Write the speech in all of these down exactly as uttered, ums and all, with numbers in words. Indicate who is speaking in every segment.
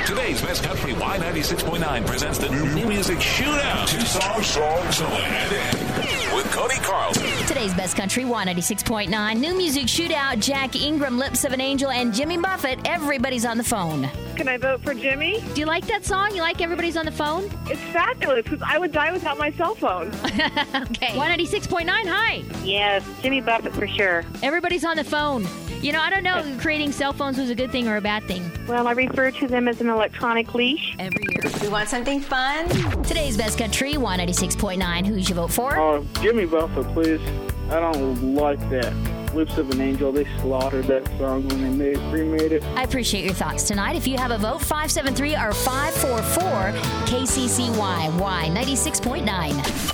Speaker 1: Today's Best Country Y ninety-six point nine presents the New Music Shootout. Two songs, songs, so ahead in with Cody Carlson.
Speaker 2: Today's Best Country Y ninety-six point nine New Music Shootout. Jack Ingram, Lips of an Angel, and Jimmy Buffett. Everybody's on the phone.
Speaker 3: Can I vote for Jimmy?
Speaker 2: Do you like that song? You like Everybody's on the Phone?
Speaker 3: It's fabulous because I would die without my cell phone.
Speaker 2: Okay. Y ninety-six point nine, hi.
Speaker 3: Yes, Jimmy Buffett for sure.
Speaker 2: Everybody's on the phone. You know, I don't know if creating cell phones was a good thing or a bad thing.
Speaker 3: Well, I refer to them as an electronic leash.
Speaker 2: Every year.
Speaker 4: We want something fun.
Speaker 2: Today's Best Country, Y ninety-six point nine. Who's your vote for?
Speaker 5: Oh, Jimmy Buffett, please. I don't like that. Lips of an Angel, they slaughtered that song when they made, remade it.
Speaker 2: I appreciate your thoughts tonight. If you have a vote, five seven three or five four four K C C Y, Y ninety-six point nine.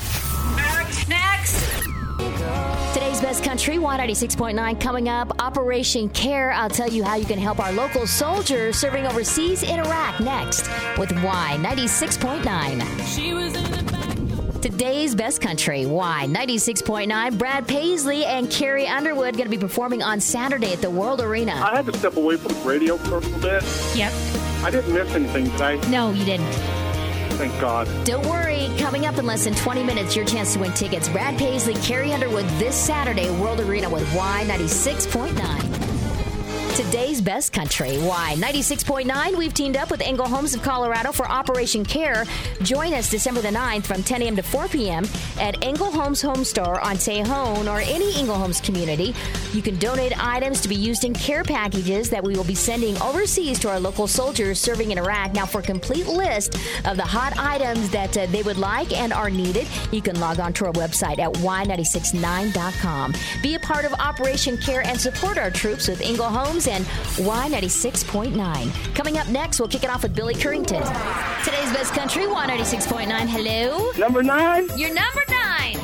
Speaker 4: Next, next.
Speaker 2: Today's Best Country, Y ninety-six point nine, coming up, Operation Care. I'll tell you how you can help our local soldiers serving overseas in Iraq next with Y ninety-six point nine.
Speaker 4: She was in the back.
Speaker 2: Today's Best Country, Y ninety-six point nine. Brad Paisley and Carrie Underwood going to be performing on Saturday at the World Arena.
Speaker 5: I had to step away from the radio for a little bit.
Speaker 2: Yep.
Speaker 5: I didn't miss anything, did I?
Speaker 2: No, you didn't.
Speaker 5: Thank God.
Speaker 2: Don't worry. Coming up in less than twenty minutes, your chance to win tickets. Brad Paisley, Carrie Underwood this Saturday, World Arena with Y ninety-six point nine. Today's Best Country, Y ninety-six point nine. We've teamed up with Engel Homes of Colorado for Operation Care. Join us December the ninth from ten a.m. to four p.m. at Engel Homes Home Store on Tejon or any Engel Homes community. You can donate items to be used in care packages that we will be sending overseas to our local soldiers serving in Iraq. Now, for a complete list of the hot items that uh, they would like and are needed, you can log on to our website at y nine six nine dot com. Be a part of Operation Care and support our troops with Engel Homes and Y ninety-six point nine. Coming up next, we'll kick it off with Billy Currington. Today's Best Country, Y ninety-six point nine. Hello?
Speaker 5: Number nine?
Speaker 2: You're number nine.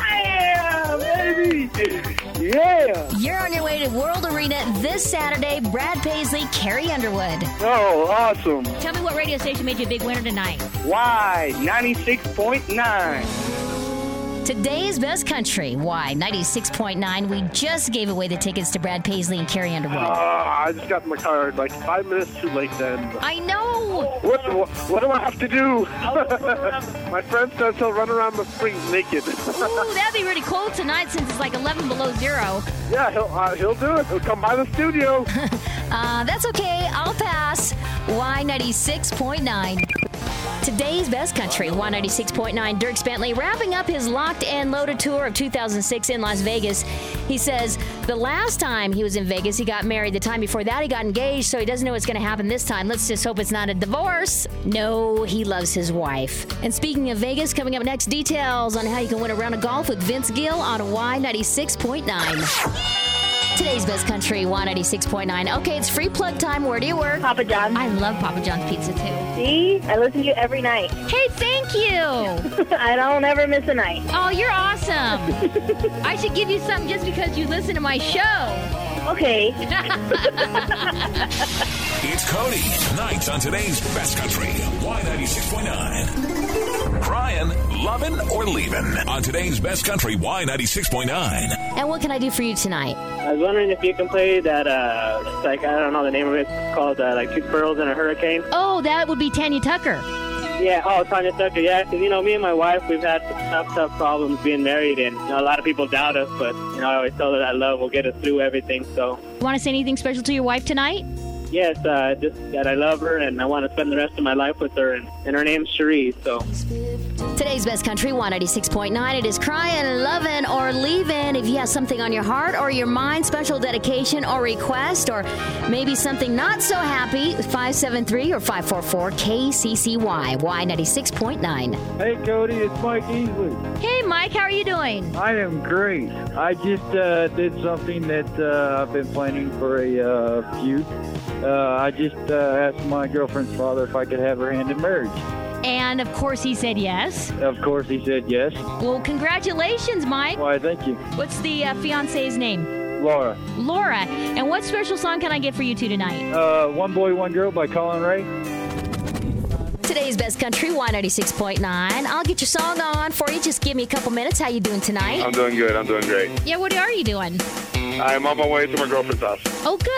Speaker 5: Yeah, baby. Yeah.
Speaker 2: You're on your way to World Arena this Saturday. Brad Paisley, Carrie Underwood.
Speaker 5: Oh, awesome.
Speaker 2: Tell me what radio station made you a big winner tonight.
Speaker 5: Y ninety-six point nine.
Speaker 2: Today's Best Country, Y ninety-six point nine. We just gave away the tickets to Brad Paisley and Carrie Underwood.
Speaker 5: Uh, I just got in my car like five minutes too late then.
Speaker 2: I know.
Speaker 5: What, what, what do I have to do? My friend says he'll run around the street naked.
Speaker 2: Ooh, that'd be really cold tonight since it's like eleven below zero.
Speaker 5: Yeah, he'll, uh, he'll do it. He'll come by the studio.
Speaker 2: uh, that's okay. I'll pass. Y ninety-six point nine. Today's Best Country, Y ninety-six point nine. Dierks Bentley wrapping up his Locked and Loaded tour of two thousand six in Las Vegas. He says the last time he was in Vegas, he got married. The time before that, he got engaged, so he doesn't know what's going to happen this time. Let's just hope it's not a divorce. No, he loves his wife. And speaking of Vegas, coming up next, details on how you can win a round of golf with Vince Gill on Y ninety-six point nine. Today's Best Country, Y ninety-six point nine. Okay, it's free plug time. Where do you work?
Speaker 3: Papa John's.
Speaker 2: I love Papa John's pizza, too.
Speaker 3: See? I listen to you every night.
Speaker 2: Hey, thank you.
Speaker 3: I don't ever miss a night.
Speaker 2: Oh, you're awesome. I should give you something just because you listen to my show.
Speaker 3: Okay.
Speaker 1: It's Cody. Nights on today's Best Country, Y ninety-six point nine. Crying, loving, or leaving on today's Best Country, Y ninety-six point nine.
Speaker 2: And what can I do for you tonight?
Speaker 5: I was wondering if you can play that, uh, like, I don't know the name of it. It's called, uh, like, Two Squirrels in a Hurricane.
Speaker 2: Oh, that would be Tanya Tucker.
Speaker 5: Yeah, oh, Tanya Tucker, yeah, because, you know, me and my wife, we've had some tough, tough problems being married, and, you know, a lot of people doubt us, but, you know, I always tell her that love will get us through everything, so.
Speaker 2: You want to say anything special to your wife tonight?
Speaker 5: Yes, uh, just that I love her, and I want to spend the rest of my life with her, and, and her name's Cherie, so.
Speaker 2: Today's Best Country, Y ninety-six point nine. It is Crying, Loving, or Leaving. If you have something on your heart or your mind, special dedication or request, or maybe something not so happy, five seven three or five four four K C C Y, Y ninety-six point nine.
Speaker 6: Hey, Cody, it's Mike Easley.
Speaker 2: Hey, Mike, how are you doing?
Speaker 6: I am great. I just uh, did something that uh, I've been planning for a uh, feud. Uh, I just uh, asked my girlfriend's father if I could have her hand in marriage.
Speaker 2: And, of course, he said yes.
Speaker 6: Of course, he said yes.
Speaker 2: Well, congratulations, Mike.
Speaker 6: Why, thank you.
Speaker 2: What's the uh, fiance's name?
Speaker 6: Laura.
Speaker 2: Laura. And what special song can I get for you two tonight?
Speaker 6: Uh, One Boy, One Girl by Colin Ray.
Speaker 2: Today's Best Country, Y ninety-six point nine. I'll get your song on for you. Just give me a couple minutes. How you doing tonight?
Speaker 7: I'm doing good. I'm doing great.
Speaker 2: Yeah, what are you doing?
Speaker 7: I'm on my way to my girlfriend's house.
Speaker 2: Oh, good.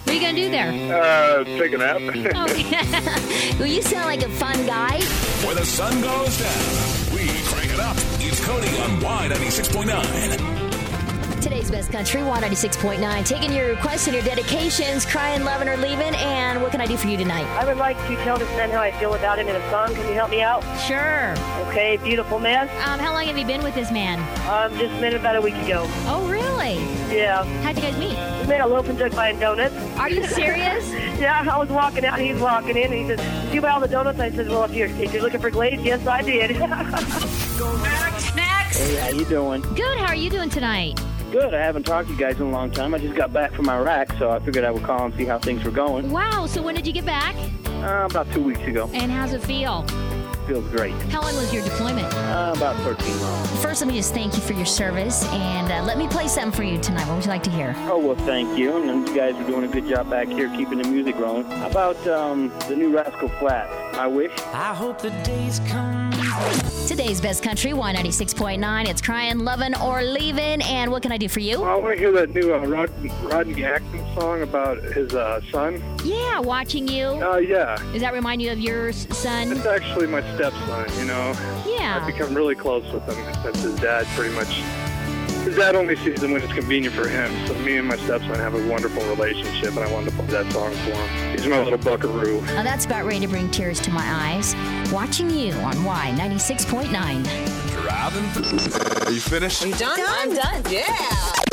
Speaker 2: What are you going to do there?
Speaker 7: Uh, take a nap.
Speaker 2: Oh, well, you sound like a fun guy.
Speaker 1: Where the sun goes down, we crank it up. It's Cody on Y ninety-six point nine.
Speaker 2: Today's Best Country, Y ninety-six point nine. Taking your requests and your dedications, crying, loving, or leaving. And what can I do for you tonight?
Speaker 3: I would like to tell this man how I feel about him in a song. Can you help me out?
Speaker 2: Sure.
Speaker 3: Okay, beautiful man.
Speaker 2: Um, how long have you been with this man?
Speaker 3: Um, just met him about a week ago.
Speaker 2: Oh, really?
Speaker 3: Yeah.
Speaker 2: How'd you guys meet?
Speaker 3: We made a loaf and jug buying donuts.
Speaker 2: Are you serious?
Speaker 3: Yeah, I was walking out and he was walking in and he said, did you buy all the donuts? I said, well, if you're, if you're looking for glaze, yes, I did.
Speaker 4: Next. Next.
Speaker 5: Hey, how you doing?
Speaker 2: Good. How are you doing tonight?
Speaker 5: Good. I haven't talked to you guys in a long time. I just got back from Iraq, so I figured I would call and see how things were going.
Speaker 2: Wow. So when did you get back?
Speaker 5: Uh, about two weeks ago.
Speaker 2: And how's it feel?
Speaker 5: Feels great.
Speaker 2: How long was your deployment?
Speaker 5: Uh, about thirteen months.
Speaker 2: First, let me just thank you for your service, and uh, let me play something for you tonight. What would you like to hear?
Speaker 5: Oh, well, thank you. And you guys are doing a good job back here keeping the music rolling. How about um, the new Rascal Flatts, I Wish?
Speaker 8: I hope the days come.
Speaker 2: Today's Best Country, Y ninety-six point nine. It's crying, loving, or leaving. And what can I do for you?
Speaker 7: Well, I want to hear that new uh, Rod, Rodney Atkins song about his uh, son.
Speaker 2: Yeah, watching you.
Speaker 7: Uh, yeah.
Speaker 2: Does that remind you of your s- son?
Speaker 7: It's actually my stepson, you know.
Speaker 2: Yeah.
Speaker 7: I've become really close with him since his dad pretty much... His dad only sees him when it's convenient for him, so me and my stepson have a wonderful relationship, and I wanted to play that song for him. He's my little buckaroo.
Speaker 2: Now that's about ready to bring tears to my eyes. Watching you on Y ninety-six point nine.
Speaker 9: Driving. Are you finished?
Speaker 4: You done? I'm done. Yeah.